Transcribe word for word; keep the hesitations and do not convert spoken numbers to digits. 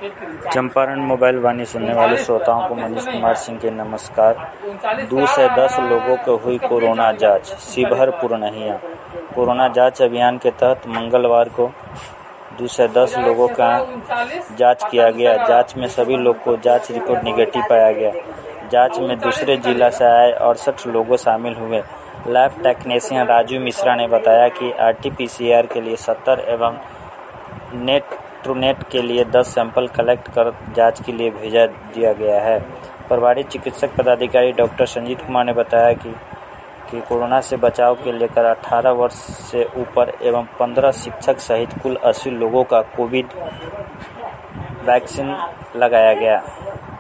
Champaran mobile वाणी सुनने वाले श्रोताओं को मनीष कुमार सिंह के नमस्कार। दो से दस लोगों को हुई कोरोना जांच, शिवहर पूर्णिया। कोरोना जांच अभियान के तहत मंगलवार को दो से दस लोगों का जांच किया गया। जांच में सभी लोग को जांच रिपोर्ट निगेटिव पाया गया। जांच में दूसरे जिला से आए अड़सठ लोगों शामिल हुए। लैब टेक्नीशियन राजू मिश्रा ने बताया कि आरटी-पीसीआर के लिए सत्तर एवं नेट ट्रूनेट के लिए दस सैंपल कलेक्ट कर जांच के लिए भेजा दिया गया है। प्रभारी चिकित्सक पदाधिकारी डॉक्टर संजीत कुमार ने बताया कि कि कोरोना से बचाव के लेकर अठारह वर्ष से ऊपर एवं पंद्रह शिक्षक सहित कुल अस्सी लोगों का कोविड वैक्सीन लगाया गया।